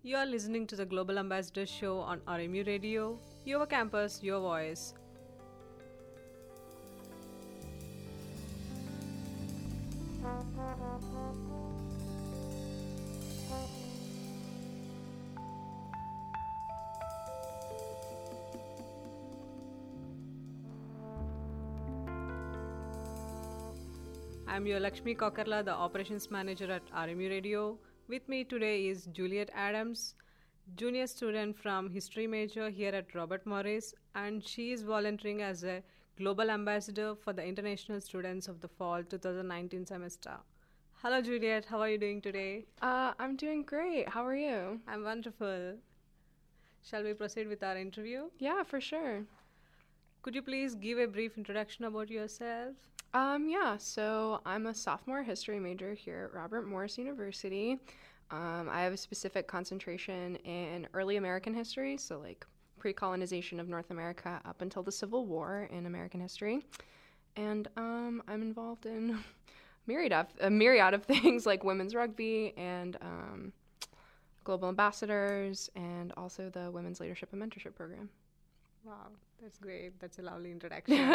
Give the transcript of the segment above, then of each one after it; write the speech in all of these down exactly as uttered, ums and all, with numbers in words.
You are listening to the Global Ambassador Show on R M U Radio, your campus, your voice. I'm your Lakshmi Kokarla, the Operations Manager at R M U Radio. With me today is Juliet Adams, junior student from History major here at Robert Morris, and she is volunteering as a Global Ambassador for the International Students of the Fall twenty nineteen semester. Hello Juliet, how are you doing today? Uh, I'm doing great. How are you? I'm wonderful. Shall we proceed with our interview? Yeah, for sure. Could you please give a brief introduction about yourself? Um, yeah, so I'm a sophomore history major here at Robert Morris University. Um, I have a specific concentration in early American history, so like pre-colonization of North America up until the Civil War in American history. And um, I'm involved in myriad of, a myriad of things like women's rugby and um, global ambassadors and also the Women's Leadership and Mentorship Program. Wow, that's great. That's a lovely introduction.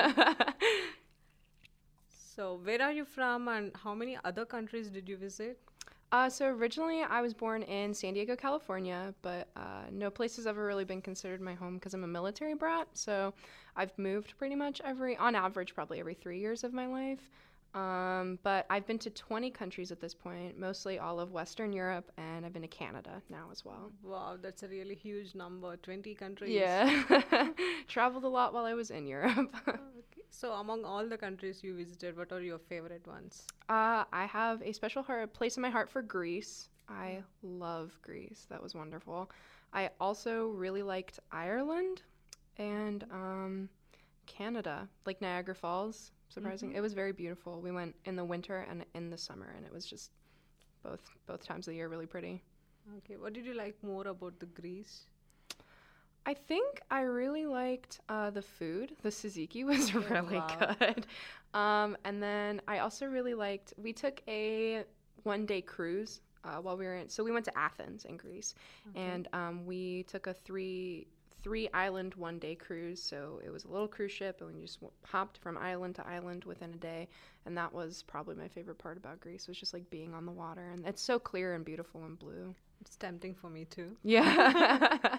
So, where are you from and how many other countries did you visit? Uh, so originally I was born in San Diego, California, but uh, no place has ever really been considered my home because I'm a military brat. So I've moved pretty much every, on average, probably every three years of my life. Um, but I've been to twenty countries at this point, mostly all of Western Europe, and I've been to Canada now as well. Wow, that's a really huge number, twenty countries. Yeah. Traveled a lot while I was in Europe. Okay. So among all the countries you visited, what are your favorite ones? Uh, I have a special heart, place in my heart for Greece. I love Greece. That was wonderful. I also really liked Ireland and um, Canada, like Niagara Falls. Surprising. Mm-hmm. It was very beautiful. We went in the winter and in the summer, and it was just both both times of the year really pretty. Okay. What did you like more about the Greece? I think I really liked uh, the food. The tzatziki was really Wow. good. Um, and then I also really liked, we took a one-day cruise uh, while we were in, so we went to Athens in Greece. Okay. And um, we took a three three island one day cruise. So it was a little cruise ship and we just w- hopped from island to island within a day. And that was probably my favorite part about Greece, was just like being on the water. And it's so clear and beautiful and blue. It's tempting for me too. Yeah.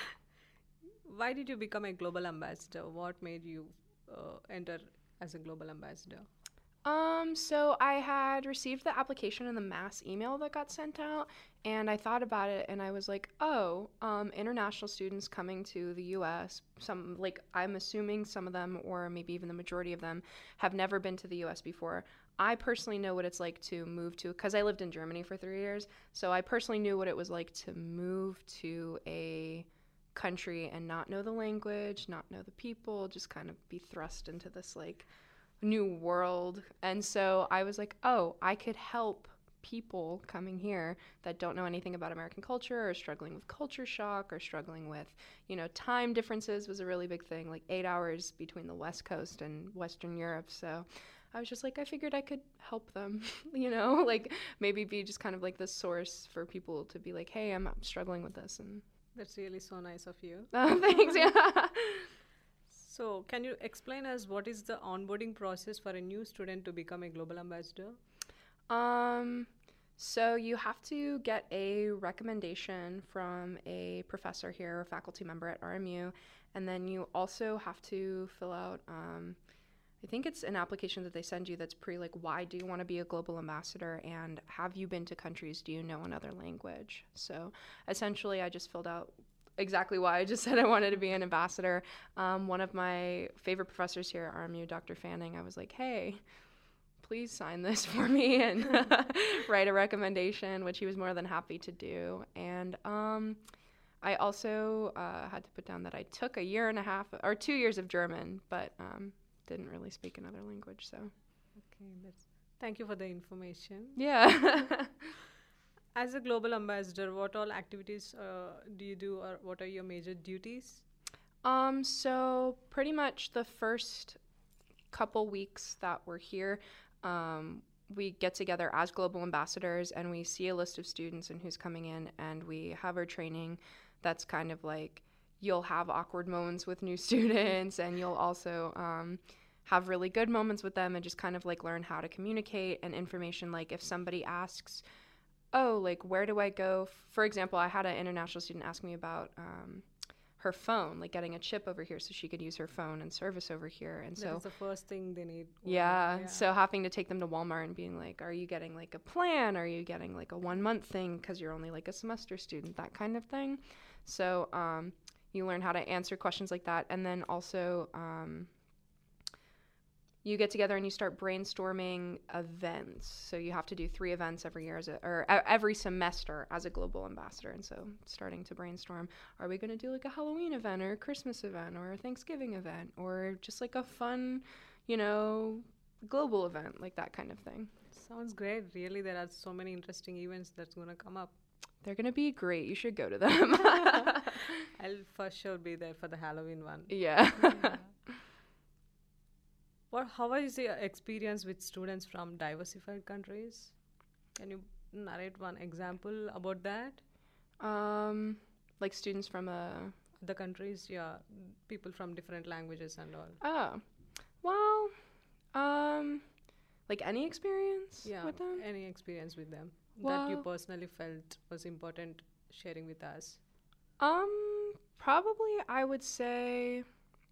Why did you become a global ambassador? What made you uh, enter as a global ambassador? Um, so I had received the application in the mass email that got sent out, and I thought about it, and I was like, oh, um, international students coming to the U S, some, like, I'm assuming some of them, or maybe even the majority of them, have never been to the U S before. I personally know what it's like to move to, because I lived in Germany for three years, so I personally knew what it was like to move to a country and not know the language, not know the people, just kind of be thrust into this, like, new world. And so I was like, oh, I could help people coming here that don't know anything about American culture or struggling with culture shock or struggling with, you know, time differences was a really big thing, like eight hours between the West Coast and Western Europe. So I was just like, I figured I could help them, you know, like maybe be just kind of like the source for people to be like, hey, I'm struggling with this. And That's really so nice of you. uh, thanks. Yeah. So, can you explain us what is the onboarding process for a new student to become a global ambassador? Um, so you have to get a recommendation from a professor here, a faculty member at R M U, and then you also have to fill out, um, I think it's an application that they send you that's pre, like, why do you want to be a global ambassador, and have you been to countries, do you know another language? So essentially I just filled out exactly why I just said I wanted to be an ambassador. Um, one of my favorite professors here at R M U, Doctor Fanning, I was like, hey, please sign this for me and write a recommendation, which he was more than happy to do. And um, I also uh, had to put down that I took a year and a half, or two years of German, but um, didn't really speak another language, so. Okay, that's, thank you for the information. Yeah. As a global ambassador, what all activities uh, do you do, or what are your major duties? Um, so pretty much the first couple weeks that we're here, um, we get together as global ambassadors and we see a list of students and who's coming in, and we have our training that's kind of like, you'll have awkward moments with new students, and you'll also um, have really good moments with them, and just kind of like learn how to communicate and information. Like if somebody asks, oh, like where do I go? For example, I had an international student ask me about um, her phone, like getting a chip over here so she could use her phone and service over here. And so that's the first thing they need. yeah, yeah, so having to take them to Walmart and being like, are you getting like a plan? Are you getting like a one month thing because you're only like a semester student, that kind of thing. So um, you learn how to answer questions like that. And then also um, you get together and you start brainstorming events. So you have to do three events every year as a, or every semester as a global ambassador. And so starting to brainstorm, are we going to do like a Halloween event or a Christmas event or a Thanksgiving event or just like a fun, you know, global event, like that kind of thing. Sounds great. Really, there are so many interesting events that's going to come up. They're going to be great. You should go to them. I'll for sure be there for the Halloween one. Yeah. Yeah. What, how is your experience with students from diversified countries? Can you narrate one example about that? Um, like students from a... The countries, yeah, people from different languages and all. Oh, well, um, like any experience Yeah, with them? any experience with them Well, that you personally felt was important sharing with us? Um, probably I would say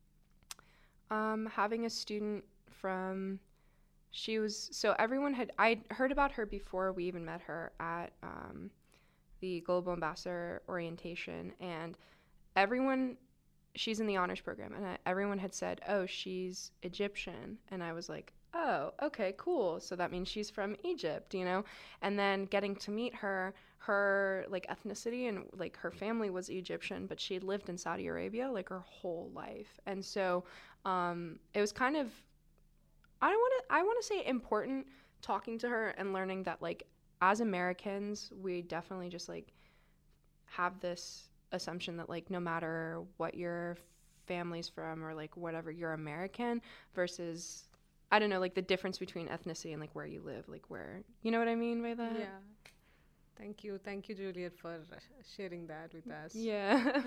um, having a student from, she was, so everyone had, I heard about her before we even met her at um, the Global Ambassador orientation, and everyone, she's in the honors program, and I, everyone had said, oh, she's Egyptian, and I was like, oh, okay, cool, so that means she's from Egypt, you know. And then getting to meet her, her like ethnicity and like her family was Egyptian, but she had lived in Saudi Arabia like her whole life. And so um it was kind of, I don't want to I want to say important talking to her and learning that like as Americans we definitely just like have this assumption that like no matter what your family's from or like whatever, you're American, versus I don't know, like the difference between ethnicity and like where you live, like where, you know what I mean by that? Yeah. Thank you. Thank you, Juliet, for sharing that with us. Yeah.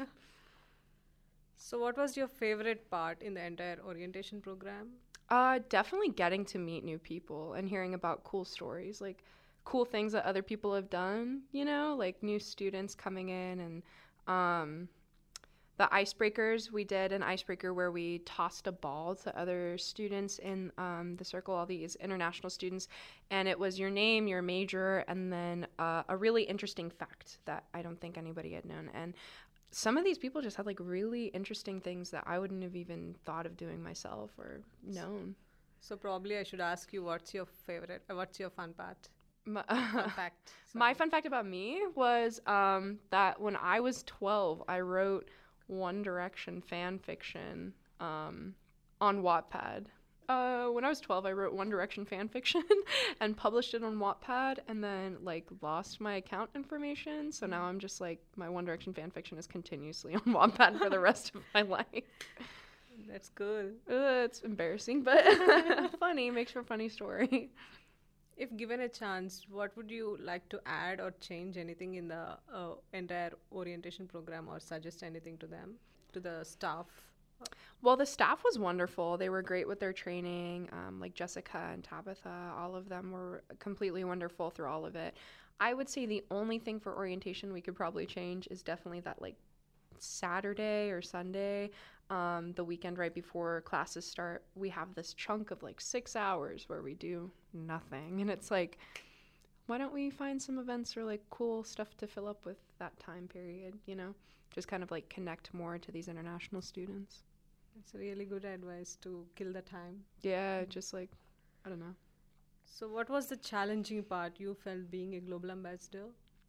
So what was your favorite part in the entire orientation program? uh, definitely getting to meet new people and hearing about cool stories, like cool things that other people have done, you know, like new students coming in. And um, the icebreakers, we did an icebreaker where we tossed a ball to other students in um, the circle, all these international students, and it was your name, your major, and then uh, a really interesting fact that I don't think anybody had known. And some of these people just had like really interesting things that I wouldn't have even thought of doing myself or known. So probably I should ask you, what's your favorite, uh, what's your fun part? My, Fun fact. my sorry. fun fact about me was um, that when I was twelve, I wrote One Direction fan fiction um, on Wattpad. Uh, when I was twelve, I wrote One Direction fan fiction and published it on Wattpad, and then like lost my account information. So now I'm just like, my One Direction fan fiction is continuously on Wattpad for the rest of my life. That's cool. Uh, it's embarrassing, but funny. Makes for a funny story. If given a chance, what would you like to add or change anything in the uh, entire orientation program, or suggest anything to them, to the staff? Well, the staff was wonderful. They were great with their training. Um, like Jessica and Tabitha, all of them were completely wonderful through all of it. I would say the only thing for orientation we could probably change is definitely that like Saturday or Sunday, um, the weekend right before classes start, we have this chunk of like six hours where we do nothing. And it's like, why don't we find some events or like cool stuff to fill up with that time period, you know? Just kind of like connect more to these international students. It's a really good advice to kill the time. Yeah, just like, I don't know. So what was the challenging part you felt being a global ambassador?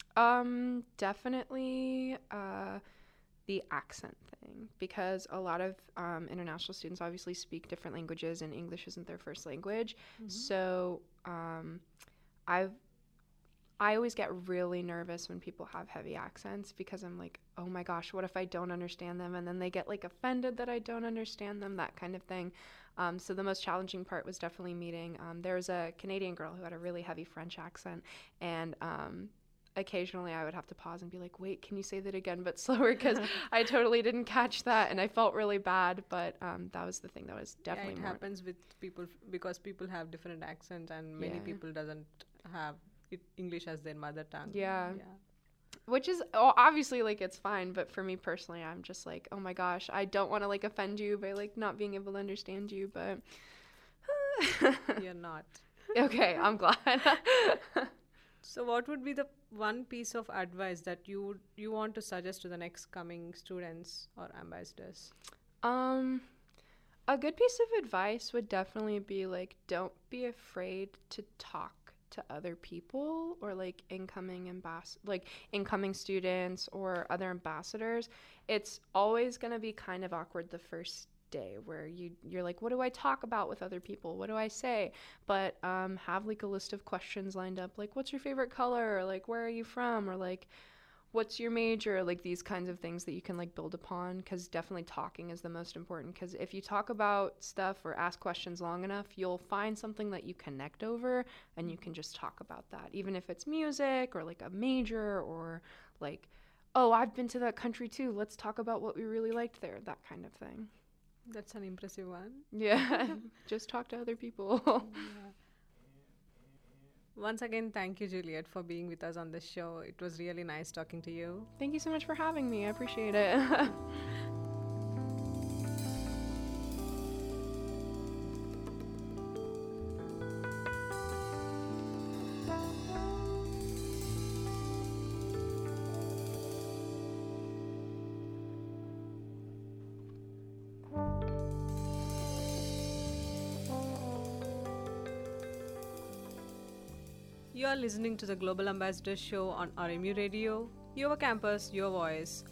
Um, definitely uh, the accent thing, because a lot of um, international students obviously speak different languages and English isn't their first language. Mm-hmm. So um, I've I always get really nervous when people have heavy accents because I'm like, oh my gosh, what if I don't understand them? And then they get like offended that I don't understand them, that kind of thing. Um, so the most challenging part was definitely meeting. Um, there was a Canadian girl who had a really heavy French accent, and um, occasionally I would have to pause and be like, wait, can you say that again but slower? Because I totally didn't catch that, and I felt really bad. But um, that was the thing that was definitely yeah, it more. happens with people f- because people have different accents, and many Yeah. people doesn't have it, English as their mother tongue. Yeah. yeah. Which is oh, obviously like it's fine, but for me personally, I'm just like, oh my gosh, I don't want to like offend you by like not being able to understand you, but You're not. okay, I'm glad. So, what would be the one piece of advice that you would, you want to suggest to the next coming students or ambassadors? um, a good piece of advice would definitely be like, don't be afraid to talk to other people or like incoming ambas- like incoming students or other ambassadors. It's always going to be kind of awkward the first day where you you're like, what do I talk about with other people? What do I say? But um, have like a list of questions lined up, like what's your favorite color, or like where are you from, or like what's your major, like these kinds of things that you can like build upon, because definitely talking is the most important. Because if you talk about stuff or ask questions long enough, you'll find something that you connect over, and you can just talk about that, even if it's music or like a major, or like, oh, I've been to that country too, let's talk about what we really liked there, that kind of thing. That's an impressive one. Yeah. Just talk to other people. Yeah. Once again, thank you, Juliet, for being with us on this show. It was really nice talking to you. Thank you so much for having me. I appreciate it. You are listening to the Global Ambassador Show on R M U Radio. Your campus, your voice.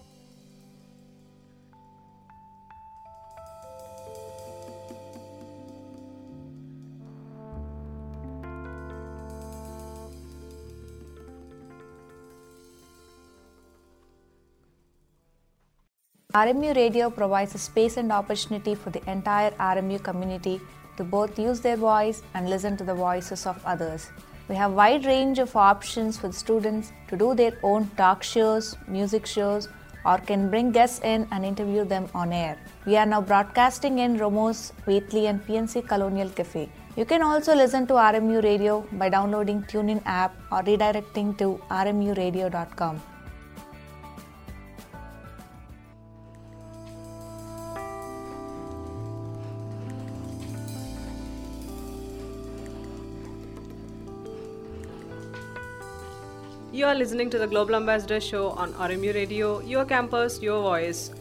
R M U Radio provides a space and opportunity for the entire R M U community to both use their voice and listen to the voices of others. We have a wide range of options for students to do their own talk shows, music shows, or can bring guests in and interview them on air. We are now broadcasting in Romos, Wheatley, and P N C Colonial Cafe. You can also listen to R M U Radio by downloading TuneIn app or redirecting to r m u radio dot com. You are listening to the Global Ambassador Show on R M U Radio. Your campus, your voice.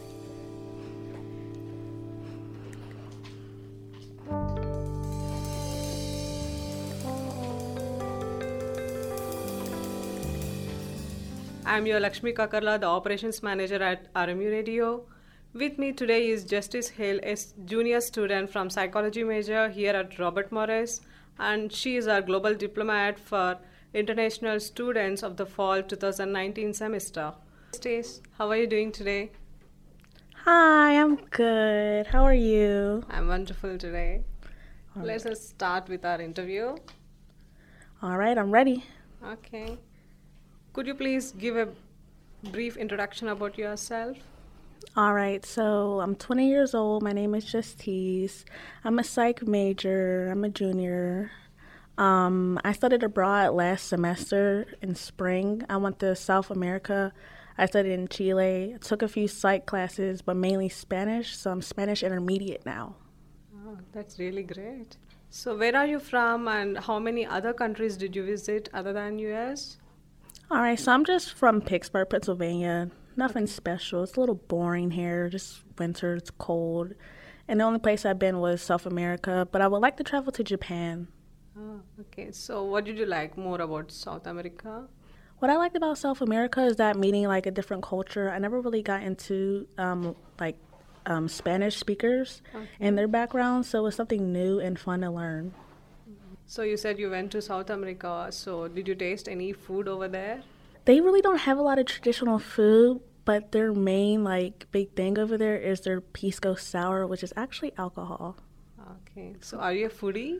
I am your Lakshmi Kakarla, the Operations Manager at R M U Radio. With me today is Justice Hale, a junior student from Psychology major here at Robert Morris, and she is our Global Diplomat for International Students of the Fall twenty nineteen semester. Justice, how are you doing today? Hi, I'm good. How are you? I'm wonderful today. All Let's just start with our interview. All right, I'm ready. Okay. Could you please give a brief introduction about yourself? All right, so I'm twenty years old. My name is Justice. I'm a psych major. I'm a junior. Um, I studied abroad last semester in spring. I went to South America. I studied in Chile. I took a few psych classes, but mainly Spanish, so I'm Spanish intermediate now. Oh, that's really great. So where are you from and how many other countries did you visit other than U S? All right, so I'm just from Pittsburgh, Pennsylvania. Nothing special. It's a little boring here. Just winter, it's cold. And the only place I've been was South America, but I would like to travel to Japan. Oh, okay. So what did you like more about South America? What I liked about South America is that meeting like a different culture. I never really got into um, like um, Spanish speakers Okay. and their backgrounds, so it was something new and fun to learn. So you said you went to South America. So did you taste any food over there? They really don't have a lot of traditional food, but their main like big thing over there is their pisco sour, which is actually alcohol. Okay. So are you a foodie?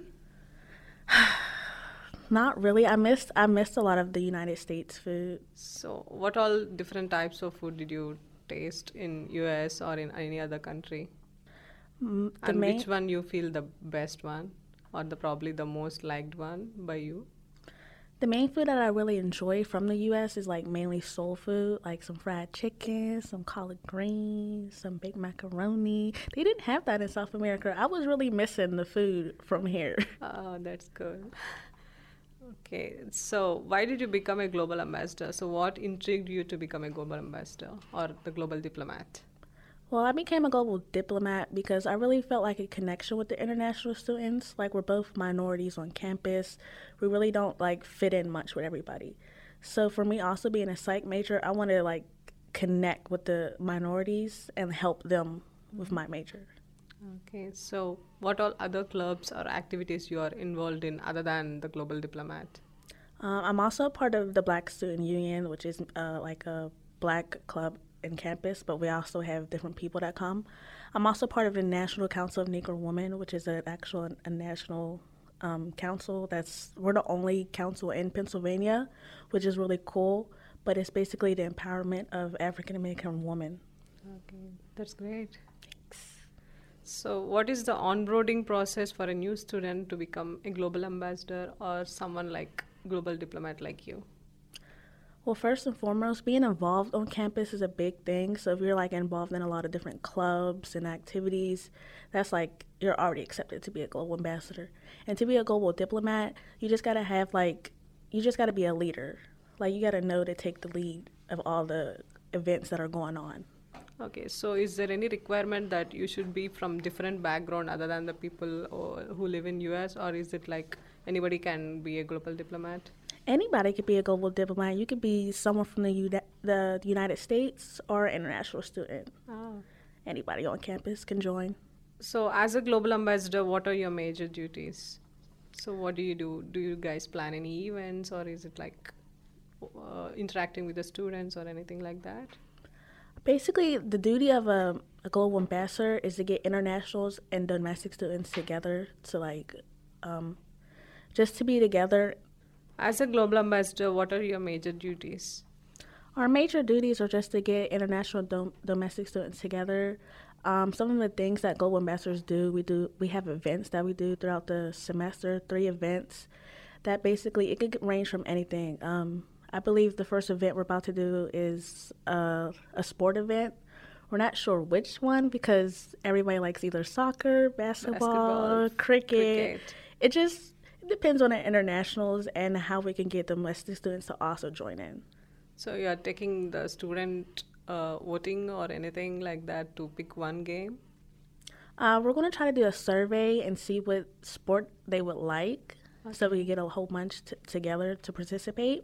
Not really. I missed I missed a lot of the United States food. So what all different types of food did you taste in U S or in any other country? Mm, the And main which one you feel the best one or the probably the most liked one by you? the main food that I really enjoy from the U S is like mainly soul food, like some fried chicken, some collard greens, some baked macaroni. They didn't have that in South America. I was really missing the food from here. Oh, that's good. Okay, so why did you become a global ambassador? So what intrigued you to become a global ambassador or the global diplomat? Well, I became a global diplomat because I really felt like a connection with the international students. Like, we're both minorities on campus. We really don't like fit in much with everybody. So for me, also being a psych major, I want to like connect with the minorities and help them with my major. Okay, so what all other clubs or activities you are involved in other than the global diplomat? Um, I'm also a part of the Black Student Union, which is uh, like a black club in campus, but we also have different people that come. I'm also part of the National Council of Negro Women, which is an actual a national um, council. That's we're the only council in Pennsylvania, which is really cool. But it's basically the empowerment of African American women. Okay, that's great. So what is the onboarding process for a new student to become a global ambassador or someone like global diplomat like you? Well, first and foremost, being involved on campus is a big thing. So if you're like involved in a lot of different clubs and activities, that's like you're already accepted to be a global ambassador. And to be a global diplomat, you just gotta have like you just gotta be a leader. Like you gotta know to take the lead of all the events that are going on. Okay, so is there any requirement that you should be from different background other than the people or, who live in U S, or is it like anybody can be a global diplomat? Anybody could be a global diplomat. You could be someone from the Uni- the United States or an international student. Oh. Anybody on campus can join. So as a global ambassador, what are your major duties? So what do you do? Do you guys plan any events, or is it like uh, interacting with the students or anything like that? Basically, the duty of a, a global ambassador is to get internationals and domestic students together to like, um, just to be together. As a global ambassador, what are your major duties? Our major duties are just to get international dom- domestic students together. Um, some of the things that global ambassadors do, we do, we have events that we do throughout the semester, three events that basically, it could range from anything. Um, I believe the first event we're about to do is uh, a sport event. We're not sure which one because everybody likes either soccer, basketball, Basketball, cricket. cricket. It just it depends on the internationals and how we can get domestic students to also join in. So you are taking the student uh, voting or anything like that to pick one game? Uh, we're going to try to do a survey and see what sport they would like, okay, so we can get a whole bunch t- together to participate.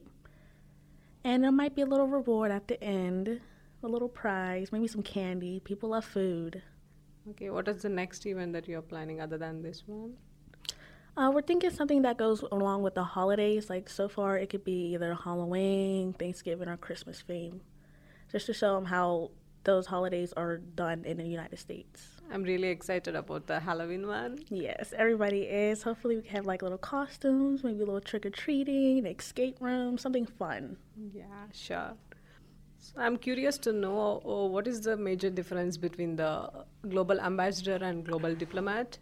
And there might be a little reward at the end, a little prize, maybe some candy. People love food. Okay, what is the next event that you're planning other than this one? Uh, we're thinking something that goes along with the holidays. Like so far, it could be either Halloween, Thanksgiving, or Christmas theme, just to show them how those holidays are done in the United States. I'm really excited about the Halloween one. Yes, everybody is. Hopefully we can have like little costumes, maybe a little trick-or-treating, escape room, something fun. Yeah, sure. So I'm curious to know oh, what is the major difference between the global ambassador and global diplomat?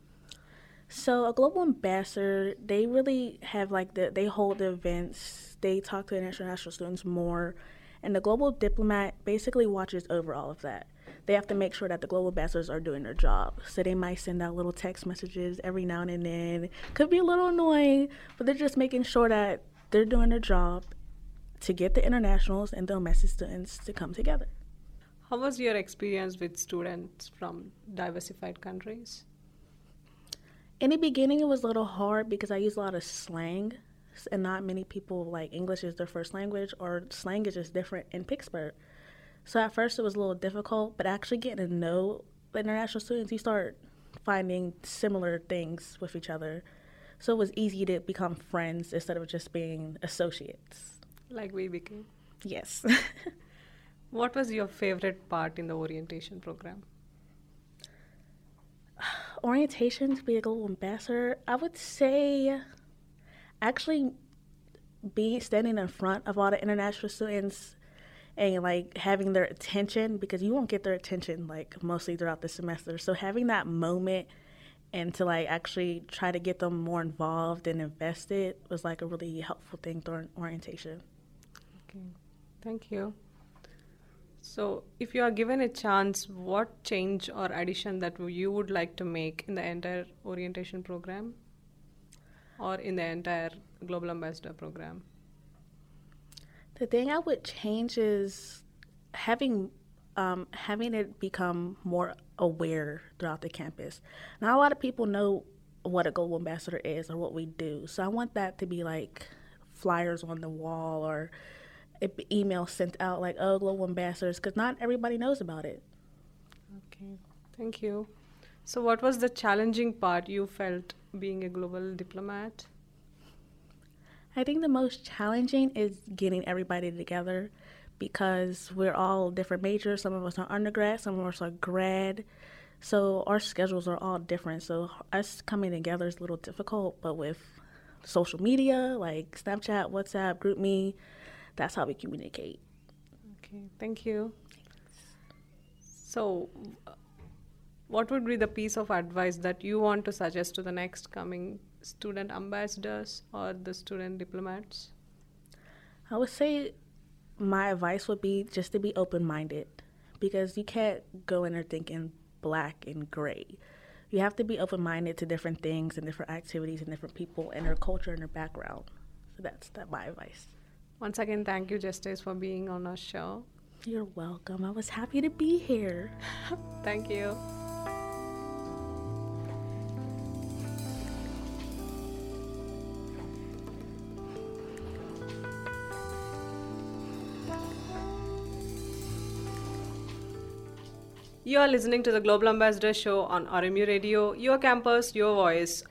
So a global ambassador, they really have like the, they hold the events, they talk to international students more, and the global diplomat basically watches over all of that. They have to make sure that the global ambassadors are doing their job. So they might send out little text messages every now and then. Could be a little annoying, but they're just making sure that they're doing their job to get the internationals and domestic students to come together. How was your experience with students from diversified countries? In the beginning, it was a little hard because I used a lot of slang, and not many people like English is their first language, or slang is just different in Pittsburgh. So at first it was a little difficult, but actually getting to know the international students, you start finding similar things with each other. So it was easy to become friends instead of just being associates. Like we became. Yes. What was your favorite part in the orientation program? Orientation to be a global ambassador, I would say actually being standing in front of all the international students and like having their attention, because you won't get their attention like mostly throughout the semester. So having that moment and to like actually try to get them more involved and invested was like a really helpful thing during orientation. Okay, thank you. So if you are given a chance, what change or addition that you would like to make in the entire orientation program or in the entire Global Ambassador program? The thing I would change is having um, having it become more aware throughout the campus. Not a lot of people know what a Global Ambassador is or what we do. So I want that to be like flyers on the wall or email sent out like, oh, Global Ambassadors, because not everybody knows about it. Okay, thank you. So what was the challenging part you felt being a global diplomat? I think the most challenging is getting everybody together because we're all different majors. Some of us are undergrad, some of us are grad. So our schedules are all different. So us coming together is a little difficult, but with social media like Snapchat, WhatsApp, GroupMe, that's how we communicate. Okay, thank you. So, what would be the piece of advice that you want to suggest to the next coming student ambassadors or the student diplomats? I would say my advice would be just to be open-minded, because you can't go in there thinking black and gray. You have to be open-minded to different things and different activities and different people and their culture and their background. So that's that my advice. Once again, thank you, Justice, for being on our show. You're welcome. I was happy to be here. Thank you. You are listening to the Global Ambassador Show on R M U Radio, your campus, your voice.